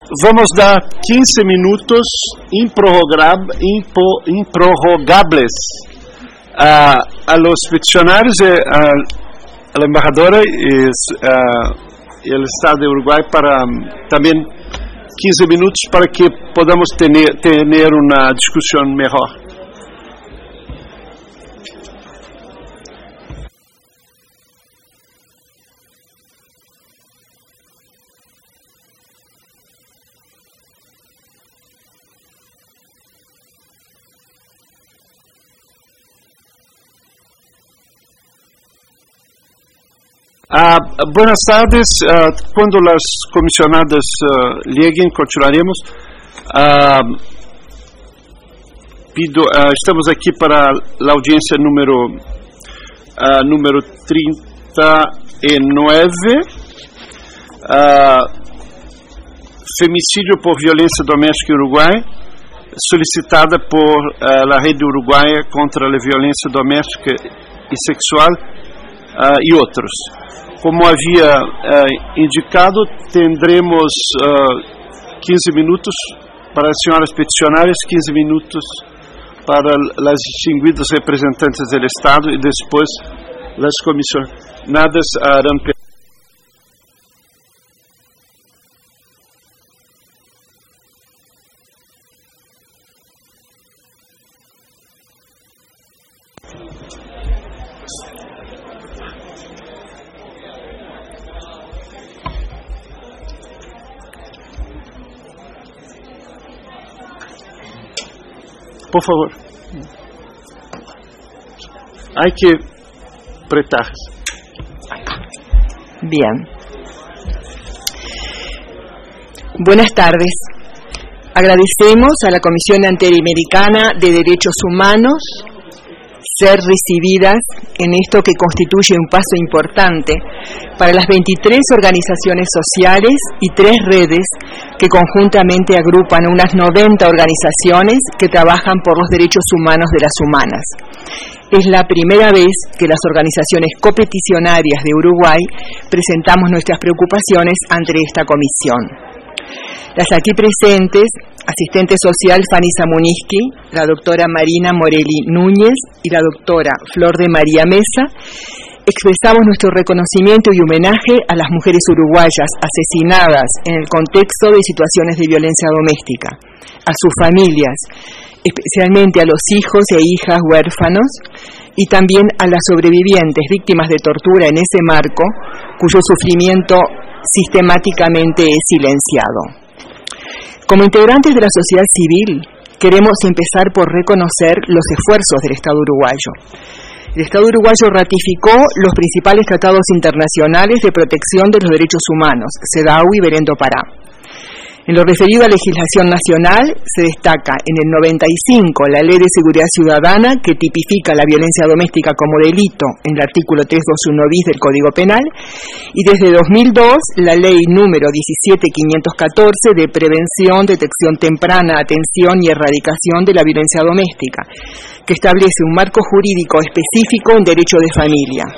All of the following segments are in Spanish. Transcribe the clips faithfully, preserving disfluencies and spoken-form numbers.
vamos a dar quince minutos improrrogab- impro- improrrogables a, a los peticionarios, y a, a la embajadora y, a, y el Estado de Uruguay para um, también quince minutos para que podamos tener, tener una discusión mejor. Uh, buenas tardes. Uh, cuando las comisionadas uh, lleguen, continuaremos. Uh, pido, uh, estamos aquí para la audiencia número, uh, número treinta y nueve. Uh, femicídio por violência doméstica em Uruguai, solicitada por uh, la Rede Uruguaya contra la Violencia Doméstica y Sexual uh, y otros. Como havia uh, indicado, tendremos uh, quinze minutos para as senhoras peticionárias, quinze minutos para as distinguidas representantes do Estado e depois as comissionadas harão perguntas. Por favor. Hay que apretar. Bien. Buenas tardes. Agradecemos a la Comisión Interamericana de Derechos Humanos ser recibidas en esto que constituye un paso importante para las veintitrés organizaciones sociales y tres redes que conjuntamente agrupan unas noventa organizaciones que trabajan por los derechos humanos de las humanas. Es la primera vez que las organizaciones copeticionarias de Uruguay presentamos nuestras preocupaciones ante esta comisión. Las aquí presentes, asistente social Fanny Samuniski, la doctora Marina Morelli Núñez y la doctora Flor de María Mesa, expresamos nuestro reconocimiento y homenaje a las mujeres uruguayas asesinadas en el contexto de situaciones de violencia doméstica, a sus familias, especialmente a los hijos e hijas huérfanos, y también a las sobrevivientes víctimas de tortura en ese marco, cuyo sufrimiento sistemáticamente es silenciado. Como integrantes de la sociedad civil, queremos empezar por reconocer los esfuerzos del Estado uruguayo. El Estado uruguayo ratificó los principales tratados internacionales de protección de los derechos humanos, CEDAW y Berendo Pará. En lo referido a legislación nacional, se destaca en el noventa y cinco la Ley de Seguridad Ciudadana, que tipifica la violencia doméstica como delito en el artículo trescientos veintiuno bis del Código Penal, y desde dos mil dos la Ley número diecisiete mil quinientos catorce de Prevención, Detección Temprana, Atención y Erradicación de la Violencia Doméstica, que establece un marco jurídico específico en derecho de familia.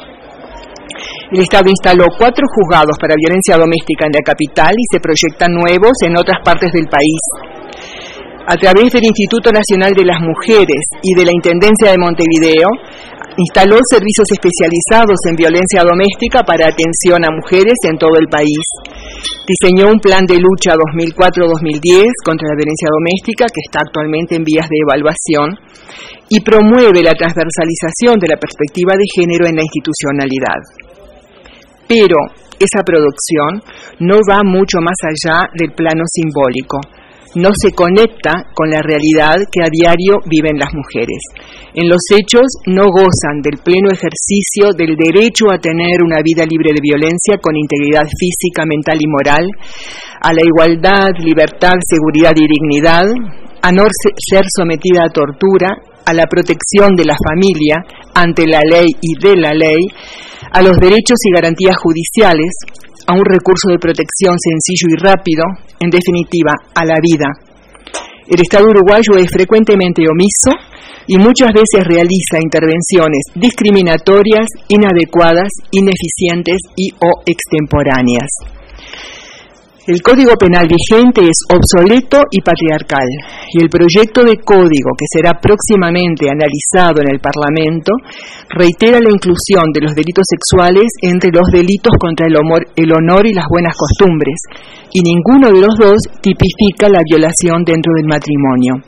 El Estado instaló cuatro juzgados para violencia doméstica en la capital y se proyectan nuevos en otras partes del país. A través del Instituto Nacional de las Mujeres y de la Intendencia de Montevideo, instaló servicios especializados en violencia doméstica para atención a mujeres en todo el país. Diseñó un plan de lucha dos mil cuatro a dos mil diez contra la violencia doméstica, que está actualmente en vías de evaluación, y promueve la transversalización de la perspectiva de género en la institucionalidad. Pero esa producción no va mucho más allá del plano simbólico. No se conecta con la realidad que a diario viven las mujeres. En los hechos no gozan del pleno ejercicio del derecho a tener una vida libre de violencia con integridad física, mental y moral, a la igualdad, libertad, seguridad y dignidad, a no ser sometida a tortura, a la protección de la familia ante la ley y de la ley, a los derechos y garantías judiciales, a un recurso de protección sencillo y rápido, en definitiva, a la vida. El Estado uruguayo es frecuentemente omiso y muchas veces realiza intervenciones discriminatorias, inadecuadas, ineficientes y o extemporáneas. El Código Penal vigente es obsoleto y patriarcal, y el proyecto de código que será próximamente analizado en el Parlamento reitera la inclusión de los delitos sexuales entre los delitos contra el honor, el honor y las buenas costumbres, y ninguno de los dos tipifica la violación dentro del matrimonio.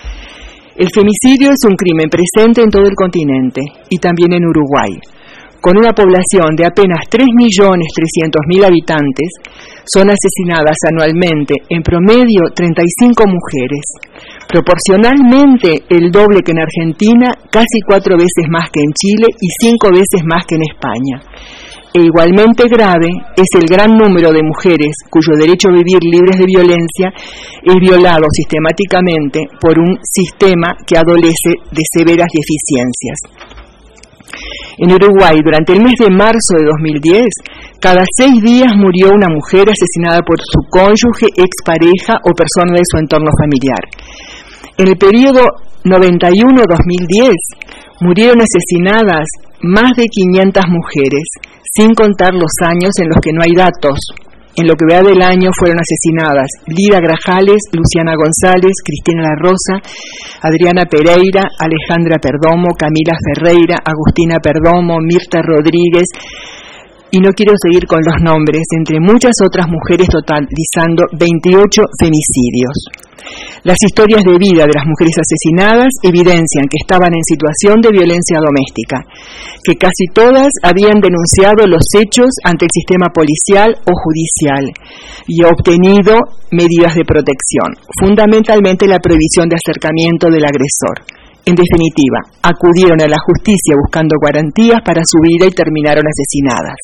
El femicidio es un crimen presente en todo el continente y también en Uruguay. Con una población de apenas tres millones trescientos mil habitantes, son asesinadas anualmente en promedio treinta y cinco mujeres, proporcionalmente el doble que en Argentina, casi cuatro veces más que en Chile y cinco veces más que en España. E igualmente grave es el gran número de mujeres cuyo derecho a vivir libres de violencia es violado sistemáticamente por un sistema que adolece de severas deficiencias. En Uruguay, durante el mes de marzo de dos mil diez, cada seis días murió una mujer asesinada por su cónyuge, expareja o persona de su entorno familiar. En el periodo noventa y uno a dos mil diez, murieron asesinadas más de quinientas mujeres, sin contar los años en los que no hay datos. En lo que va del año fueron asesinadas Lida Grajales, Luciana González, Cristina La Rosa, Adriana Pereira, Alejandra Perdomo, Camila Ferreira, Agustina Perdomo, Mirta Rodríguez, y no quiero seguir con los nombres, entre muchas otras mujeres, totalizando veintiocho femicidios. Las historias de vida de las mujeres asesinadas evidencian que estaban en situación de violencia doméstica, que casi todas habían denunciado los hechos ante el sistema policial o judicial y obtenido medidas de protección, fundamentalmente la prohibición de acercamiento del agresor. En definitiva, acudieron a la justicia buscando garantías para su vida y terminaron asesinadas.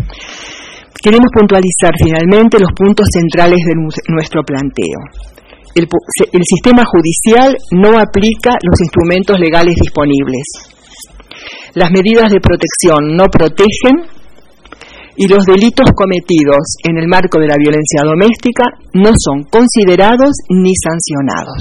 Queremos puntualizar finalmente los puntos centrales de nuestro planteo. El, el sistema judicial no aplica los instrumentos legales disponibles. Las medidas de protección no protegen y los delitos cometidos en el marco de la violencia doméstica no son considerados ni sancionados.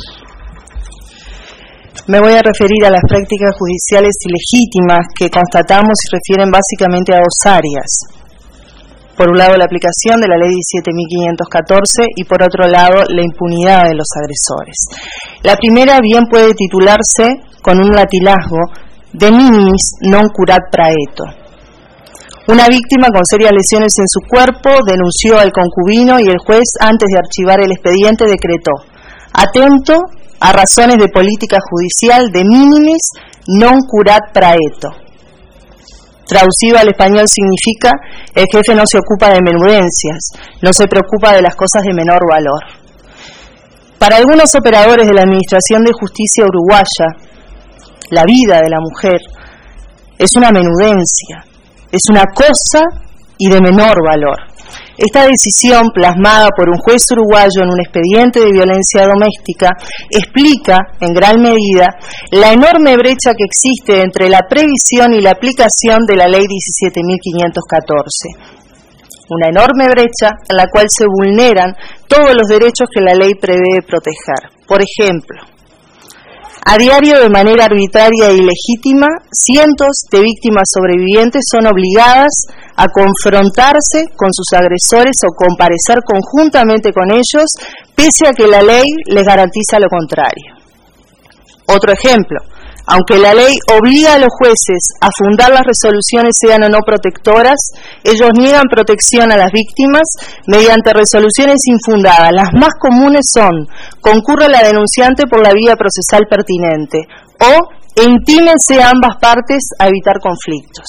Me voy a referir a las prácticas judiciales ilegítimas que constatamos y refieren básicamente a dos áreas. Por un lado, la aplicación de la Ley diecisiete mil quinientos catorce y por otro lado, la impunidad de los agresores. La primera bien puede titularse con un latilazgo de minimis non curat praeto. Una víctima con serias lesiones en su cuerpo denunció al concubino y el juez, antes de archivar el expediente, decretó: atento a razones de política judicial de minimis non curat praeto. Traducido al español significa: el jefe no se ocupa de menudencias, no se preocupa de las cosas de menor valor. Para algunos operadores de la Administración de Justicia uruguaya, la vida de la mujer es una menudencia, es una cosa y de menor valor. Esta decisión, plasmada por un juez uruguayo en un expediente de violencia doméstica, explica, en gran medida, la enorme brecha que existe entre la previsión y la aplicación de la Ley diecisiete mil quinientos catorce. Una enorme brecha en la cual se vulneran todos los derechos que la ley prevé proteger. Por ejemplo, a diario, de manera arbitraria e ilegítima, cientos de víctimas sobrevivientes son obligadas a confrontarse con sus agresores o comparecer conjuntamente con ellos, pese a que la ley les garantiza lo contrario. Otro ejemplo: aunque la ley obliga a los jueces a fundar las resoluciones, sean o no protectoras, ellos niegan protección a las víctimas mediante resoluciones infundadas. Las más comunes son: concurra la denunciante por la vía procesal pertinente, o intímense a ambas partes a evitar conflictos.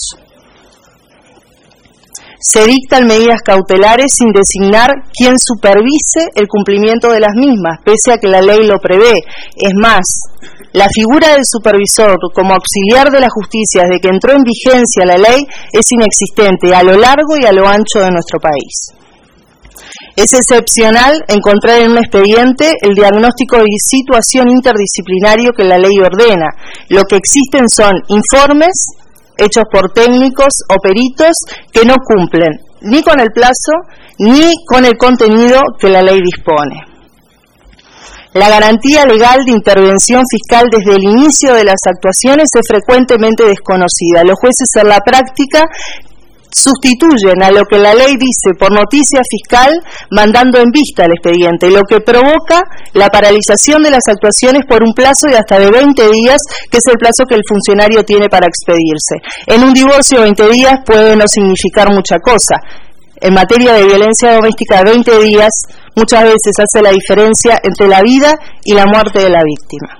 Se dictan medidas cautelares sin designar quién supervise el cumplimiento de las mismas, pese a que la ley lo prevé. Es más, la figura del supervisor como auxiliar de la justicia desde que entró en vigencia la ley es inexistente a lo largo y a lo ancho de nuestro país. Es excepcional encontrar en un expediente el diagnóstico de situación interdisciplinario que la ley ordena. Lo que existen son informes hechos por técnicos o peritos que no cumplen ni con el plazo ni con el contenido que la ley dispone. La garantía legal de intervención fiscal desde el inicio de las actuaciones es frecuentemente desconocida. Los jueces en la práctica sustituyen a lo que la ley dice por noticia fiscal mandando en vista el expediente, lo que provoca la paralización de las actuaciones por un plazo de hasta de veinte días, que es el plazo que el funcionario tiene para expedirse. En un divorcio veinte días puede no significar mucha cosa. En materia de violencia doméstica, veinte días muchas veces hace la diferencia entre la vida y la muerte de la víctima.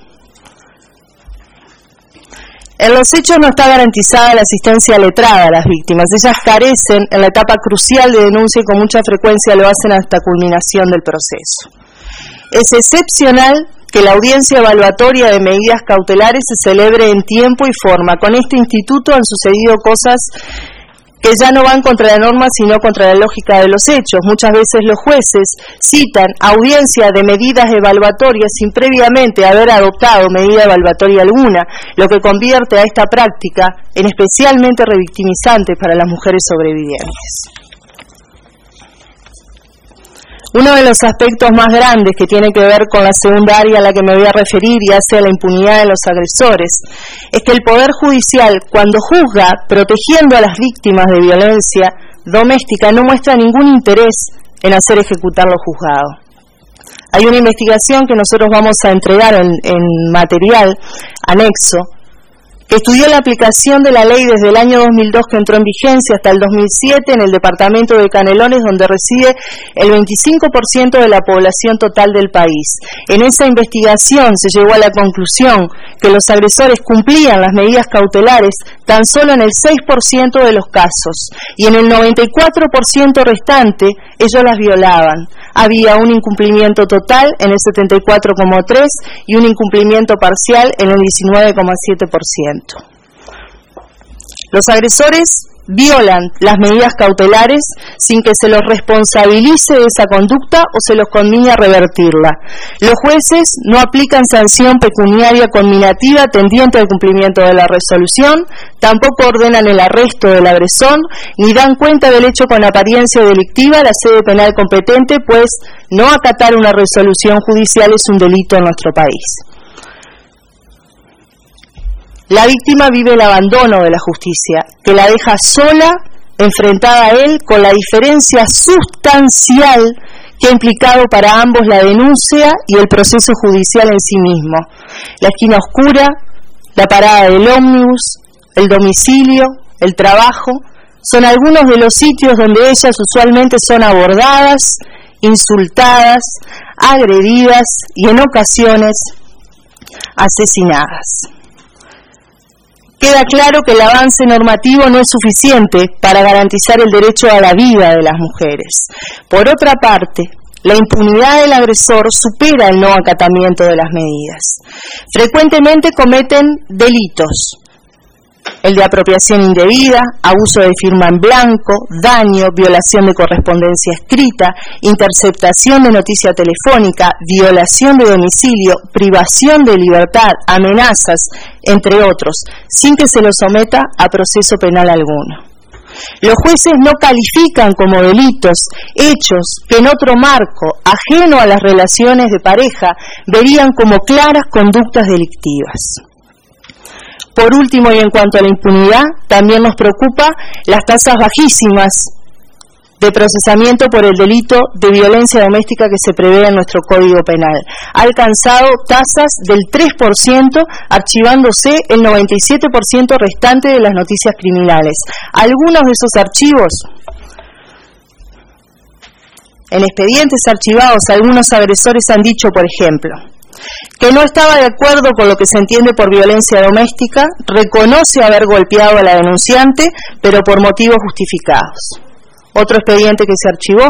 En los hechos no está garantizada la asistencia letrada a las víctimas. Ellas carecen en la etapa crucial de denuncia y con mucha frecuencia lo hacen hasta culminación del proceso. Es excepcional que la audiencia evaluatoria de medidas cautelares se celebre en tiempo y forma. Con este instituto han sucedido cosas que ya no van contra la norma, sino contra la lógica de los hechos. Muchas veces los jueces citan audiencia de medidas evaluatorias sin previamente haber adoptado medida evaluatoria alguna, lo que convierte a esta práctica en especialmente revictimizante para las mujeres sobrevivientes. Uno de los aspectos más grandes que tiene que ver con la segunda área a la que me voy a referir y hace a la impunidad de los agresores, es que el Poder Judicial, cuando juzga protegiendo a las víctimas de violencia doméstica, no muestra ningún interés en hacer ejecutar lo juzgado. Hay una investigación que nosotros vamos a entregar en, en material anexo, que estudió la aplicación de la ley desde el año dos mil dos, que entró en vigencia, hasta el dos mil siete en el departamento de Canelones, donde reside el veinticinco por ciento de la población total del país. En esa investigación se llegó a la conclusión que los agresores cumplían las medidas cautelares tan solo en el seis por ciento de los casos, y en el noventa y cuatro por ciento restante ellos las violaban. Había un incumplimiento total en el setenta y cuatro coma tres por ciento y un incumplimiento parcial en el diecinueve coma siete por ciento. Los agresores violan las medidas cautelares sin que se los responsabilice de esa conducta o se los conmine a revertirla. Los jueces no aplican sanción pecuniaria conminativa tendiente al cumplimiento de la resolución, tampoco ordenan el arresto del agresor, ni dan cuenta del hecho con apariencia delictiva a la sede penal competente, pues no acatar una resolución judicial es un delito en nuestro país. La víctima vive el abandono de la justicia, que la deja sola, enfrentada a él, con la diferencia sustancial que ha implicado para ambos la denuncia y el proceso judicial en sí mismo. La esquina oscura, la parada del ómnibus, el domicilio, el trabajo, son algunos de los sitios donde ellas usualmente son abordadas, insultadas, agredidas y en ocasiones asesinadas. Queda claro que el avance normativo no es suficiente para garantizar el derecho a la vida de las mujeres. Por otra parte, la impunidad del agresor supera el no acatamiento de las medidas. Frecuentemente cometen delitos: el de apropiación indebida, abuso de firma en blanco, daño, violación de correspondencia escrita, interceptación de noticia telefónica, violación de domicilio, privación de libertad, amenazas, entre otros, sin que se los someta a proceso penal alguno. Los jueces no califican como delitos hechos que en otro marco, ajeno a las relaciones de pareja, verían como claras conductas delictivas. Por último, y en cuanto a la impunidad, también nos preocupa las tasas bajísimas de procesamiento por el delito de violencia doméstica que se prevé en nuestro Código Penal. Ha alcanzado tasas del tres por ciento, archivándose el noventa y siete por ciento restante de las noticias criminales. Algunos de esos archivos, en expedientes archivados, algunos agresores han dicho, por ejemplo, que no estaba de acuerdo con lo que se entiende por violencia doméstica, reconoce haber golpeado a la denunciante, pero por motivos justificados. Otro expediente que se archivó: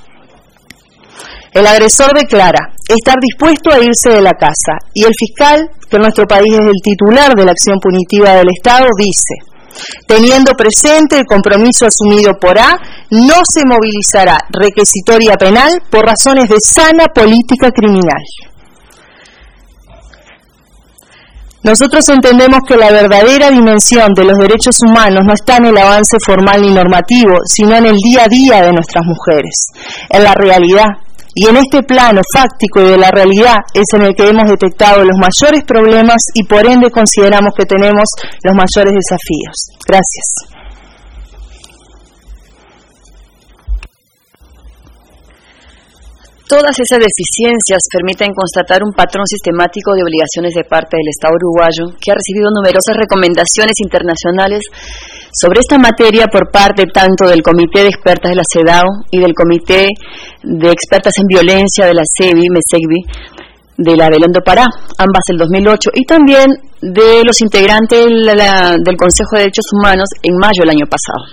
el agresor declara estar dispuesto a irse de la casa, y el fiscal, que en nuestro país es el titular de la acción punitiva del Estado, dice: teniendo presente el compromiso asumido por A, no se movilizará requisitoria penal por razones de sana política criminal. Nosotros entendemos que la verdadera dimensión de los derechos humanos no está en el avance formal ni normativo, sino en el día a día de nuestras mujeres, en la realidad. Y en este plano fáctico y de la realidad es en el que hemos detectado los mayores problemas y por ende consideramos que tenemos los mayores desafíos. Gracias. Todas esas deficiencias permiten constatar un patrón sistemático de obligaciones de parte del Estado uruguayo, que ha recibido numerosas recomendaciones internacionales sobre esta materia por parte tanto del Comité de Expertas de la CEDAW y del Comité de Expertas en Violencia de la CEVI, MESECVI, de la Belén do Pará, ambas del dos mil ocho, y también de los integrantes del Consejo de Derechos Humanos en mayo del año pasado.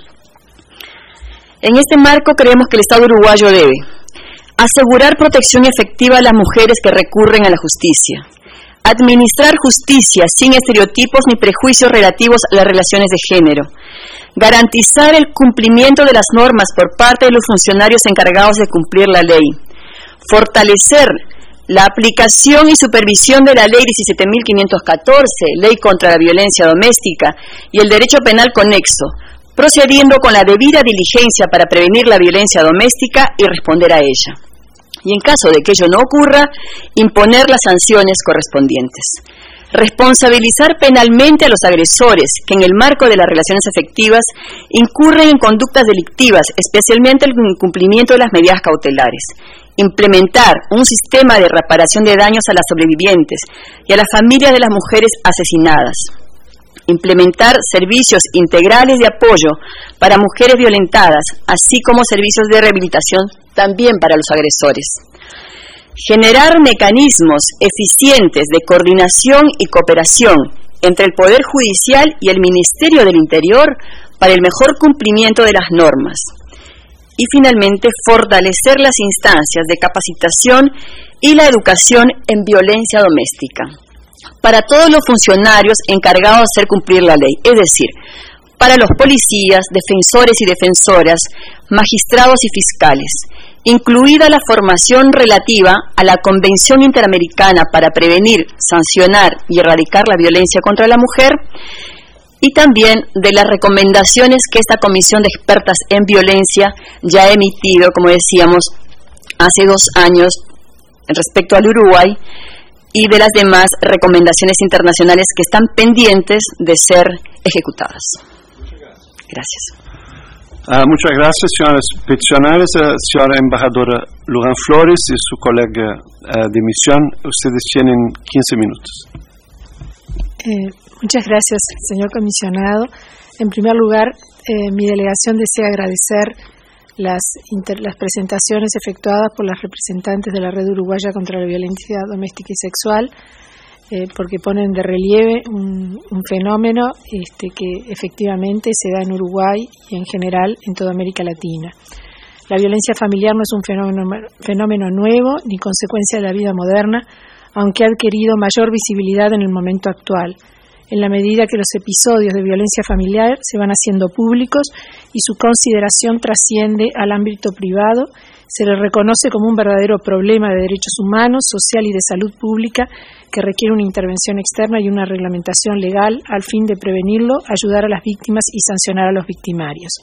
En este marco creemos que el Estado uruguayo debe asegurar protección efectiva a las mujeres que recurren a la justicia, administrar justicia sin estereotipos ni prejuicios relativos a las relaciones de género, garantizar el cumplimiento de las normas por parte de los funcionarios encargados de cumplir la ley, fortalecer la aplicación y supervisión de la Ley diecisiete mil quinientos catorce, Ley contra la Violencia Doméstica, y el derecho penal conexo, procediendo con la debida diligencia para prevenir la violencia doméstica y responder a ella. Y en caso de que ello no ocurra, imponer las sanciones correspondientes. Responsabilizar penalmente a los agresores que en el marco de las relaciones afectivas incurren en conductas delictivas, especialmente el incumplimiento de las medidas cautelares. Implementar un sistema de reparación de daños a las sobrevivientes y a las familias de las mujeres asesinadas. Implementar servicios integrales de apoyo para mujeres violentadas, así como servicios de rehabilitación también para los agresores. Generar mecanismos eficientes de coordinación y cooperación entre el Poder Judicial y el Ministerio del Interior para el mejor cumplimiento de las normas. Y finalmente, fortalecer las instancias de capacitación y la educación en violencia doméstica para todos los funcionarios encargados de hacer cumplir la ley, es decir, para los policías, defensores y defensoras, magistrados y fiscales, incluida la formación relativa a la Convención Interamericana para prevenir, sancionar y erradicar la violencia contra la mujer, y también de las recomendaciones que esta Comisión de Expertas en Violencia ya ha emitido, como decíamos, hace dos años respecto al Uruguay, y de las demás recomendaciones internacionales que están pendientes de ser ejecutadas. Gracias. Uh, muchas gracias, señoras peticionarias, uh, señora embajadora Luján Flores y su colega uh, de misión. Ustedes tienen quince minutos. Eh, muchas gracias, señor comisionado. En primer lugar, eh, mi delegación desea agradecer las, inter, las presentaciones efectuadas por las representantes de la Red Uruguaya contra la Violencia Doméstica y Sexual, eh, porque ponen de relieve un, un fenómeno este, que efectivamente se da en Uruguay y en general en toda América Latina. La violencia familiar no es un fenómeno, fenómeno nuevo ni consecuencia de la vida moderna, aunque ha adquirido mayor visibilidad en el momento actual, en la medida que los episodios de violencia familiar se van haciendo públicos y su consideración trasciende al ámbito privado, se le reconoce como un verdadero problema de derechos humanos, social y de salud pública que requiere una intervención externa y una reglamentación legal al fin de prevenirlo, ayudar a las víctimas y sancionar a los victimarios.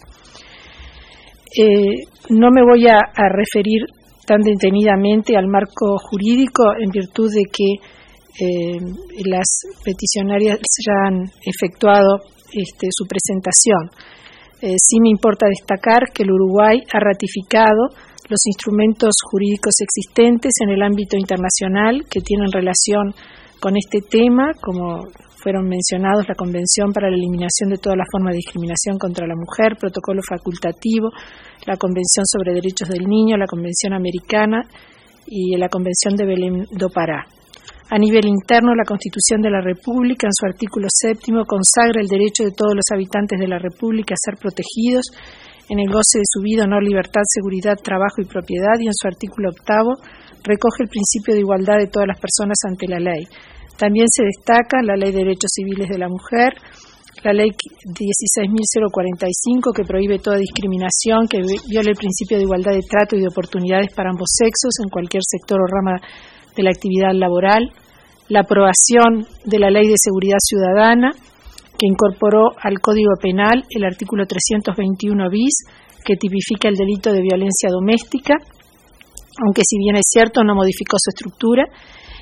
Eh, no me voy a, a referir tan detenidamente al marco jurídico en virtud de que Eh, las peticionarias ya han efectuado este, su presentación. Eh, sí me importa destacar que el Uruguay ha ratificado los instrumentos jurídicos existentes en el ámbito internacional que tienen relación con este tema, como fueron mencionados la Convención para la Eliminación de todas las formas de discriminación contra la mujer, Protocolo Facultativo, la Convención sobre Derechos del Niño, la Convención Americana y la Convención de Belén do Pará. A nivel interno, la Constitución de la República, en su artículo séptimo, consagra el derecho de todos los habitantes de la República a ser protegidos en el goce de su vida, honor, libertad, seguridad, trabajo y propiedad, y en su artículo octavo recoge el principio de igualdad de todas las personas ante la ley. También se destaca la Ley de Derechos Civiles de la Mujer, la Ley dieciséis mil cuarenta y cinco, que prohíbe toda discriminación, que viola el principio de igualdad de trato y de oportunidades para ambos sexos en cualquier sector o rama de la actividad laboral, la aprobación de la Ley de Seguridad Ciudadana, que incorporó al Código Penal el artículo trescientos veintiuno bis, que tipifica el delito de violencia doméstica, aunque si bien es cierto no modificó su estructura,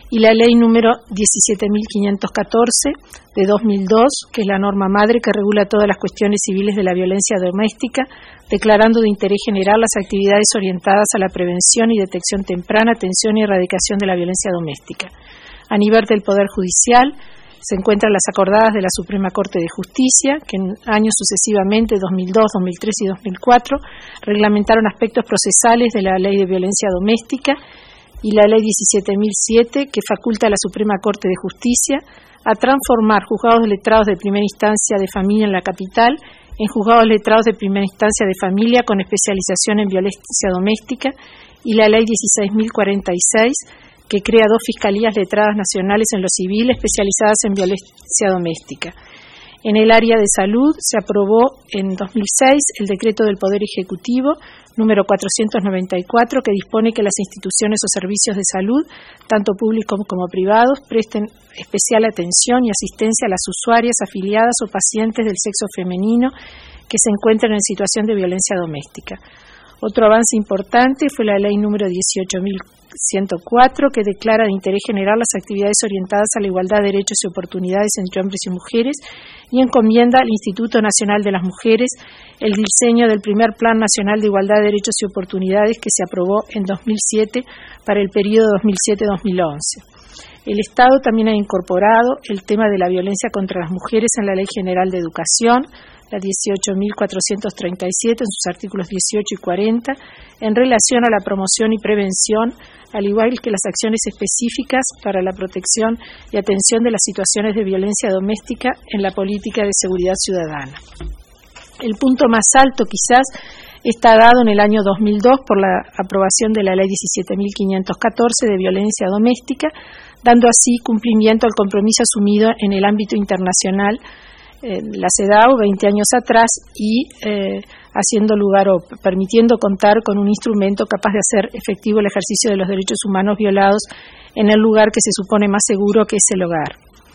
y la ley número diecisiete mil quinientos catorce de dos mil dos, que es la norma madre que regula todas las cuestiones civiles de la violencia doméstica, declarando de interés general las actividades orientadas a la prevención y detección temprana, atención y erradicación de la violencia doméstica. A nivel del Poder Judicial se encuentran las acordadas de la Suprema Corte de Justicia, que en años sucesivamente, dos mil dos, dos mil tres y dos mil cuatro, reglamentaron aspectos procesales de la Ley de Violencia Doméstica, y la Ley diecisiete mil siete, que faculta a la Suprema Corte de Justicia a transformar juzgados de letrados de primera instancia de familia en la capital en juzgados de letrados de primera instancia de familia con especialización en violencia doméstica, y la Ley dieciséis mil cuarenta y seis, que crea dos fiscalías letradas nacionales en lo civil especializadas en violencia doméstica. En el área de salud se aprobó en dos mil seis el decreto del Poder Ejecutivo número cuatrocientos noventa y cuatro, que dispone que las instituciones o servicios de salud, tanto públicos como privados, presten especial atención y asistencia a las usuarias, afiliadas o pacientes del sexo femenino que se encuentren en situación de violencia doméstica. Otro avance importante fue la ley número dieciocho mil ciento cuatro, que declara de interés general las actividades orientadas a la igualdad de derechos y oportunidades entre hombres y mujeres, y encomienda al Instituto Nacional de las Mujeres el diseño del primer Plan Nacional de Igualdad de Derechos y Oportunidades, que se aprobó en dos mil siete para el periodo dos mil siete a dos mil once. El Estado también ha incorporado el tema de la violencia contra las mujeres en la Ley General de Educación, la dieciocho mil cuatrocientos treinta y siete, en sus artículos dieciocho y cuarenta, en relación a la promoción y prevención, al igual que las acciones específicas para la protección y atención de las situaciones de violencia doméstica en la política de seguridad ciudadana. El punto más alto, quizás, está dado en el año dos mil dos por la aprobación de la Ley diecisiete mil quinientos catorce de violencia doméstica, dando así cumplimiento al compromiso asumido en el ámbito internacional, eh, la CEDAW, veinte años atrás, y eh, haciendo lugar o permitiendo contar con un instrumento capaz de hacer efectivo el ejercicio de los derechos humanos violados en el lugar que se supone más seguro, que es el hogar.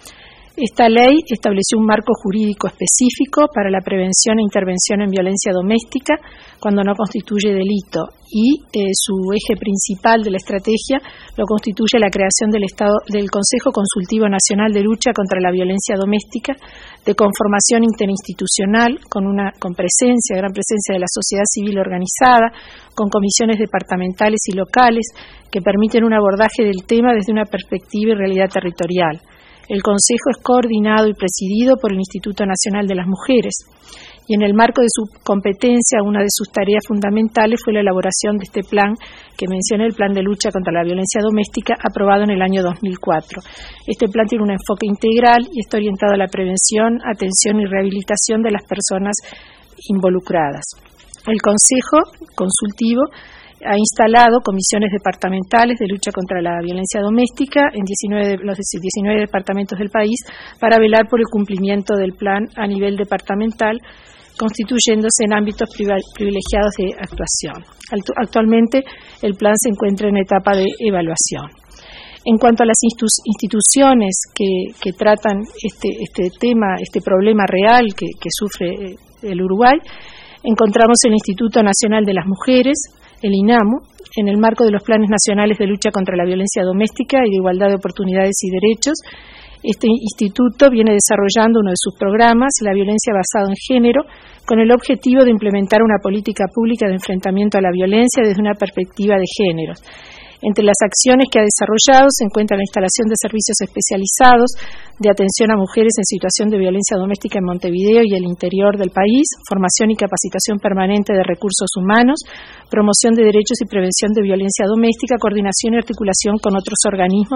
Esta ley estableció un marco jurídico específico para la prevención e intervención en violencia doméstica cuando no constituye delito, y eh, su eje principal de la estrategia lo constituye la creación del Estado, del Consejo Consultivo Nacional de Lucha contra la Violencia Doméstica, de conformación interinstitucional, con una con presencia, gran presencia de la sociedad civil organizada, con comisiones departamentales y locales que permiten un abordaje del tema desde una perspectiva y realidad territorial. El Consejo es coordinado y presidido por el Instituto Nacional de las Mujeres, y en el marco de su competencia, una de sus tareas fundamentales fue la elaboración de este plan que mencioné, el Plan de Lucha contra la Violencia Doméstica, aprobado en el año dos mil cuatro. Este plan tiene un enfoque integral y está orientado a la prevención, atención y rehabilitación de las personas involucradas. El Consejo Consultivo ha instalado comisiones departamentales de lucha contra la violencia doméstica en diecinueve de los diecinueve departamentos del país para velar por el cumplimiento del plan a nivel departamental, constituyéndose en ámbitos privilegiados de actuación. Actualmente el plan se encuentra en etapa de evaluación. En cuanto a las instituciones que, que tratan este, este tema, este problema real que, que sufre el Uruguay, encontramos el Instituto Nacional de las Mujeres, el INAMU, en el marco de los planes nacionales de lucha contra la violencia doméstica y de igualdad de oportunidades y derechos. Este instituto viene desarrollando uno de sus programas, la violencia basada en género, con el objetivo de implementar una política pública de enfrentamiento a la violencia desde una perspectiva de género. Entre las acciones que ha desarrollado se encuentra la instalación de servicios especializados de atención a mujeres en situación de violencia doméstica en Montevideo y el interior del país, formación y capacitación permanente de recursos humanos, promoción de derechos y prevención de violencia doméstica, coordinación y articulación con otros organismos,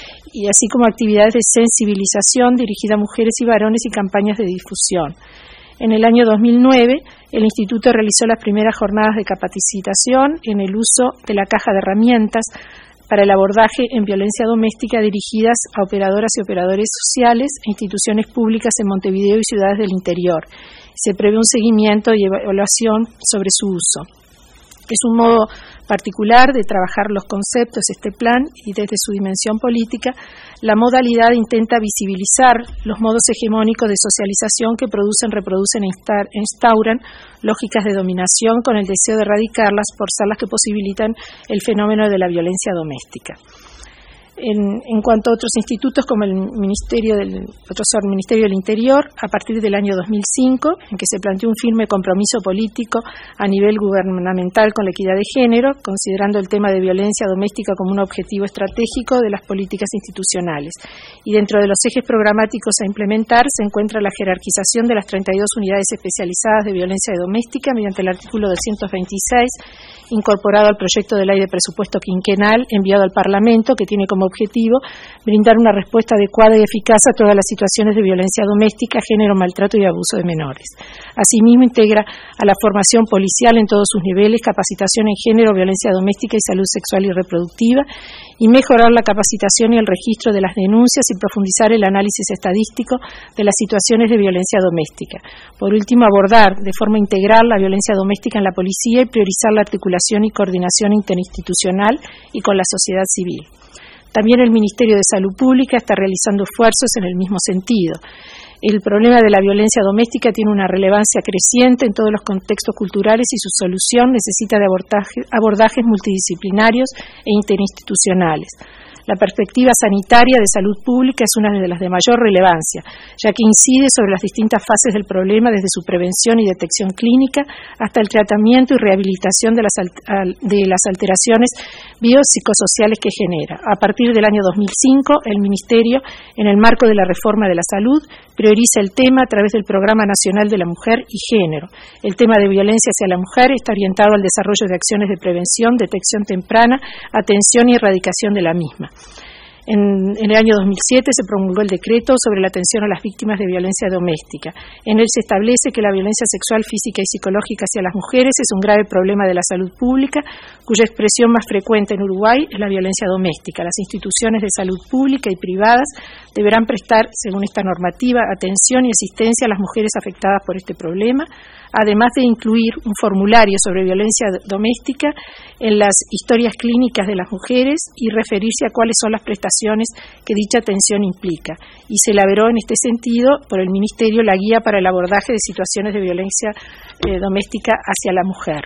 y así como actividades de sensibilización dirigida a mujeres y varones y campañas de difusión. En el año dos mil nueve, el Instituto realizó las primeras jornadas de capacitación en el uso de la caja de herramientas para el abordaje en violencia doméstica dirigidas a operadoras y operadores sociales e instituciones públicas en Montevideo y ciudades del interior. Se prevé un seguimiento y evaluación sobre su uso. Es un modo particular de trabajar los conceptos de este plan, y desde su dimensión política, la modalidad intenta visibilizar los modos hegemónicos de socialización que producen, reproducen e instauran lógicas de dominación con el deseo de erradicarlas por ser las que posibilitan el fenómeno de la violencia doméstica. En, en cuanto a otros institutos como el Ministerio del, otros son el Ministerio del Interior, a partir del año dos mil cinco, en que se planteó un firme compromiso político a nivel gubernamental con la equidad de género, considerando el tema de violencia doméstica como un objetivo estratégico de las políticas institucionales. Y dentro de los ejes programáticos a implementar se encuentra la jerarquización de las treinta y dos unidades especializadas de violencia doméstica mediante el artículo doscientos veintiséis, incorporado al proyecto de ley de presupuesto quinquenal enviado al Parlamento, que tiene como objetivo brindar una respuesta adecuada y eficaz a todas las situaciones de violencia doméstica, género, maltrato y abuso de menores. Asimismo, integra a la formación policial en todos sus niveles, capacitación en género, violencia doméstica y salud sexual y reproductiva, y mejorar la capacitación y el registro de las denuncias y profundizar el análisis estadístico de las situaciones de violencia doméstica. Por último, abordar de forma integral la violencia doméstica en la policía y priorizar la articulación y coordinación interinstitucional y con la sociedad civil. También el Ministerio de Salud Pública está realizando esfuerzos en el mismo sentido. El problema de la violencia doméstica tiene una relevancia creciente en todos los contextos culturales y su solución necesita de abordaje, abordajes multidisciplinarios e interinstitucionales. La perspectiva sanitaria de salud pública es una de las de mayor relevancia, ya que incide sobre las distintas fases del problema desde su prevención y detección clínica hasta el tratamiento y rehabilitación de las, de las alteraciones biopsicosociales que genera. A partir del año dos mil cinco, el Ministerio, en el marco de la reforma de la salud, prioriza el tema a través del Programa Nacional de la Mujer y Género. El tema de violencia hacia la mujer está orientado al desarrollo de acciones de prevención, detección temprana, atención y erradicación de la misma. En, en el año dos mil siete se promulgó el decreto sobre la atención a las víctimas de violencia doméstica. En él se establece que la violencia sexual, física y psicológica hacia las mujeres es un grave problema de la salud pública, cuya expresión más frecuente en Uruguay es la violencia doméstica. Las instituciones de salud pública y privadas deberán prestar, según esta normativa, atención y asistencia a las mujeres afectadas por este problema, además de incluir un formulario sobre violencia doméstica en las historias clínicas de las mujeres y referirse a cuáles son las prestaciones que dicha atención implica. Y se elaboró en este sentido por el Ministerio la guía para el abordaje de situaciones de violencia eh, doméstica hacia la mujer.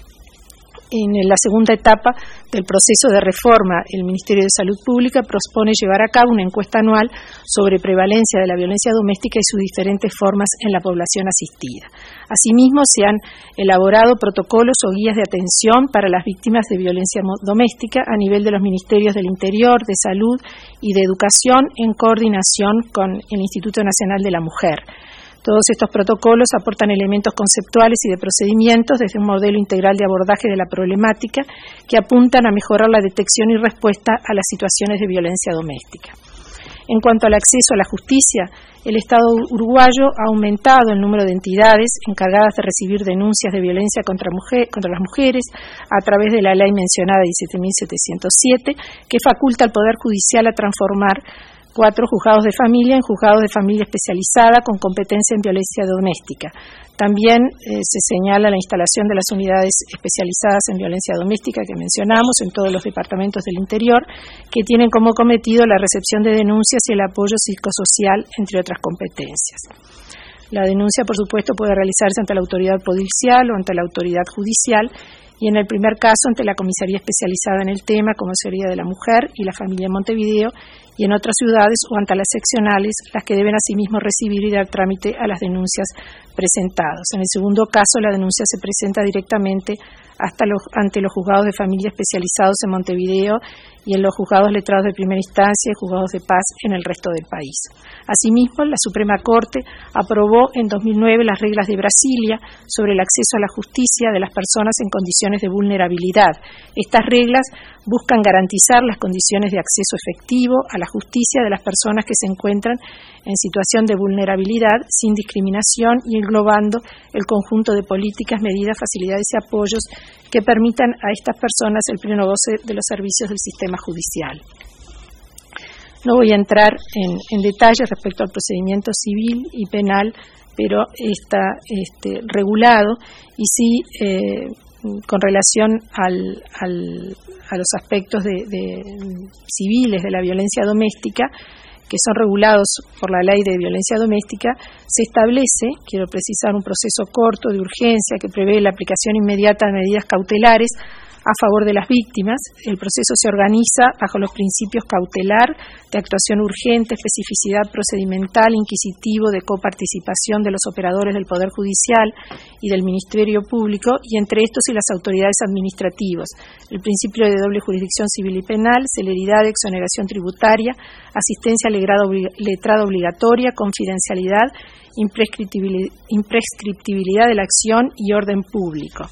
En la segunda etapa del proceso de reforma, el Ministerio de Salud Pública propone llevar a cabo una encuesta anual sobre prevalencia de la violencia doméstica y sus diferentes formas en la población asistida. Asimismo, se han elaborado protocolos o guías de atención para las víctimas de violencia doméstica a nivel de los Ministerios del Interior, de Salud y de Educación, en coordinación con el Instituto Nacional de la Mujer. Todos estos protocolos aportan elementos conceptuales y de procedimientos desde un modelo integral de abordaje de la problemática que apuntan a mejorar la detección y respuesta a las situaciones de violencia doméstica. En cuanto al acceso a la justicia, el Estado uruguayo ha aumentado el número de entidades encargadas de recibir denuncias de violencia contra, mujer, contra las mujeres a través de la ley mencionada diecisiete mil setecientos siete, que faculta al Poder Judicial a transformar cuatro juzgados de familia en juzgados de familia especializada con competencia en violencia doméstica. También eh, se señala la instalación de las unidades especializadas en violencia doméstica que mencionamos en todos los departamentos del interior, que tienen como cometido la recepción de denuncias y el apoyo psicosocial, entre otras competencias. La denuncia, por supuesto, puede realizarse ante la autoridad policial o ante la autoridad judicial, y en el primer caso ante la comisaría especializada en el tema, como sería de la mujer y la familia en Montevideo, y en otras ciudades o ante las seccionales, las que deben asimismo recibir y dar trámite a las denuncias presentadas. En el segundo caso, la denuncia se presenta directamente hasta los, ante los juzgados de familia especializados en Montevideo y en los juzgados letrados de primera instancia y juzgados de paz en el resto del país. Asimismo, la Suprema Corte aprobó en dos mil nueve las reglas de Brasilia sobre el acceso a la justicia de las personas en condiciones de vulnerabilidad. Estas reglas buscan garantizar las condiciones de acceso efectivo a la justicia de las personas que se encuentran en situación de vulnerabilidad sin discriminación y englobando el conjunto de políticas, medidas, facilidades y apoyos que permitan a estas personas el pleno goce de los servicios del sistema judicial. No voy a entrar en, en detalles respecto al procedimiento civil y penal, pero está este, regulado y sí eh, con relación al, al, a los aspectos de, de, civiles de la violencia doméstica, que son regulados por la Ley de Violencia Doméstica, se establece, quiero precisar, un proceso corto de urgencia que prevé la aplicación inmediata de medidas cautelares a favor de las víctimas. El proceso se organiza bajo los principios cautelar, de actuación urgente, especificidad procedimental, inquisitivo, de coparticipación de los operadores del Poder Judicial y del Ministerio Público, y entre estos y las autoridades administrativas. El principio de doble jurisdicción civil y penal, celeridad, exoneración tributaria, asistencia letrada obligatoria, confidencialidad, imprescriptibilidad de la acción y orden público.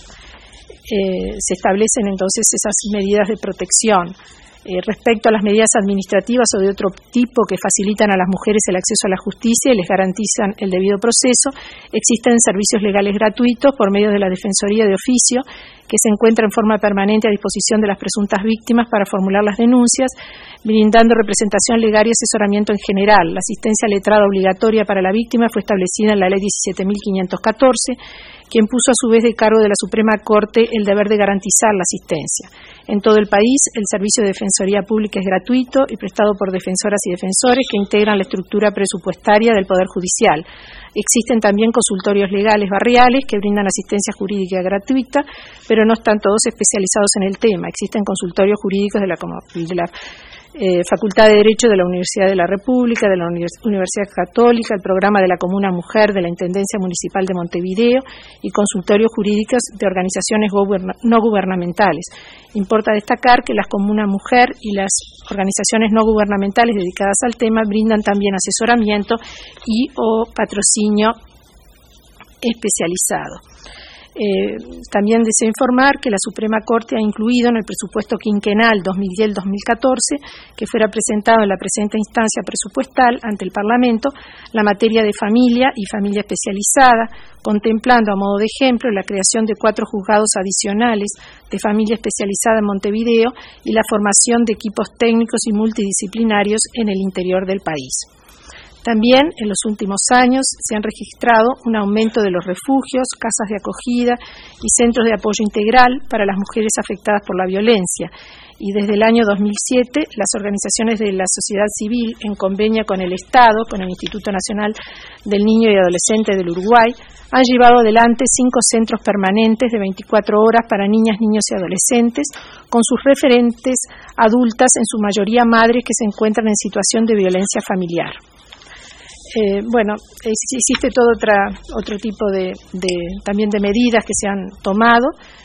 Eh, se establecen entonces esas medidas de protección. Eh, respecto a las medidas administrativas o de otro tipo que facilitan a las mujeres el acceso a la justicia y les garantizan el debido proceso, existen servicios legales gratuitos por medio de la Defensoría de Oficio, que se encuentra en forma permanente a disposición de las presuntas víctimas para formular las denuncias, brindando representación legal y asesoramiento en general. La asistencia letrada obligatoria para la víctima fue establecida en la Ley diecisiete mil quinientos catorce, quien puso a su vez de cargo de la Suprema Corte el deber de garantizar la asistencia. En todo el país, el servicio de Defensoría Pública es gratuito y prestado por defensoras y defensores que integran la estructura presupuestaria del Poder Judicial. Existen también consultorios legales barriales que brindan asistencia jurídica gratuita, pero no están todos especializados en el tema. Existen consultorios jurídicos de la, de la eh, Facultad de Derecho de la Universidad de la República, de la Univers- Universidad Católica, el Programa de la Comuna Mujer de la Intendencia Municipal de Montevideo y consultorios jurídicos de organizaciones goberna- no gubernamentales. Importa destacar que las Comunas Mujer y las organizaciones no gubernamentales dedicadas al tema brindan también asesoramiento y o patrocinio especializado. Eh, también deseo informar que la Suprema Corte ha incluido en el presupuesto quinquenal dos mil diez a dos mil catorce, que fuera presentado en la presente instancia presupuestal ante el Parlamento, la materia de familia y familia especializada, contemplando a modo de ejemplo la creación de cuatro juzgados adicionales de familia especializada en Montevideo y la formación de equipos técnicos y multidisciplinarios en el interior del país. También en los últimos años se han registrado un aumento de los refugios, casas de acogida y centros de apoyo integral para las mujeres afectadas por la violencia. Y desde el año dos mil siete, las organizaciones de la sociedad civil, en convenio con el Estado, con el Instituto Nacional del Niño y Adolescente del Uruguay, han llevado adelante cinco centros permanentes de veinticuatro horas para niñas, niños y adolescentes, con sus referentes adultas, en su mayoría madres que se encuentran en situación de violencia familiar. Eh, bueno, existe todo otra, otro tipo de, de, también de medidas que se han tomado.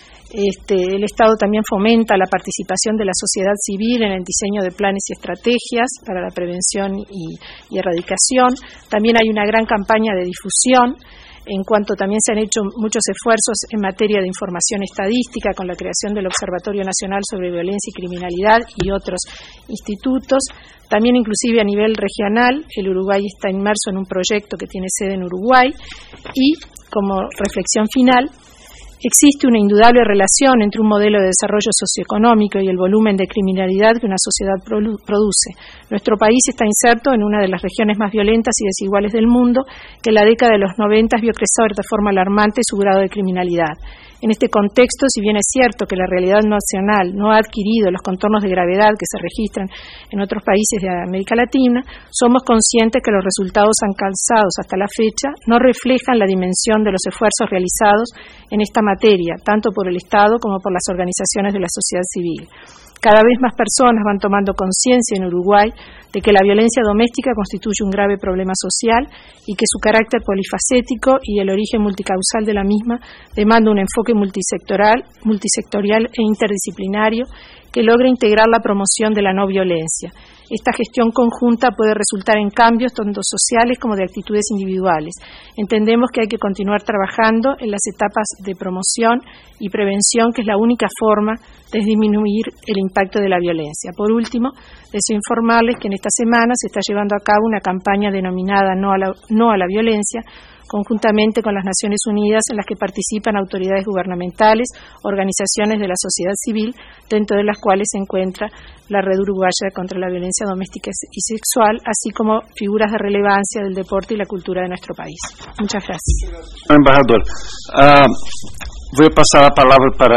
Este, el Estado también fomenta la participación de la sociedad civil en el diseño de planes y estrategias para la prevención y, y erradicación. También hay una gran campaña de difusión, en cuanto también se han hecho muchos esfuerzos en materia de información estadística con la creación del Observatorio Nacional sobre Violencia y Criminalidad y otros institutos. También inclusive a nivel regional, el Uruguay está inmerso en un proyecto que tiene sede en Uruguay y, como reflexión final, existe una indudable relación entre un modelo de desarrollo socioeconómico y el volumen de criminalidad que una sociedad produce. Nuestro país está inserto en una de las regiones más violentas y desiguales del mundo, que en la década de los noventa vio crecer de forma alarmante su grado de criminalidad. En este contexto, si bien es cierto que la realidad nacional no ha adquirido los contornos de gravedad que se registran en otros países de América Latina, somos conscientes que los resultados alcanzados hasta la fecha no reflejan la dimensión de los esfuerzos realizados en esta materia, tanto por el Estado como por las organizaciones de la sociedad civil. Cada vez más personas van tomando conciencia en Uruguay de que la violencia doméstica constituye un grave problema social y que su carácter polifacético y el origen multicausal de la misma demanda un enfoque multisectoral, multisectorial e interdisciplinario que logre integrar la promoción de la no violencia. Esta gestión conjunta puede resultar en cambios tanto sociales como de actitudes individuales. Entendemos que hay que continuar trabajando en las etapas de promoción y prevención, que es la única forma de disminuir el impacto de la violencia. Por último, deseo informarles que en esta semana se está llevando a cabo una campaña denominada No a la, no a la violencia, conjuntamente con las Naciones Unidas, en las que participan autoridades gubernamentales, organizaciones de la sociedad civil, dentro de las cuales se encuentra la Red Uruguaya contra la Violencia Doméstica y Sexual, así como figuras de relevancia del deporte y la cultura de nuestro país. Muchas gracias. Embajador, uh, voy a pasar la palabra para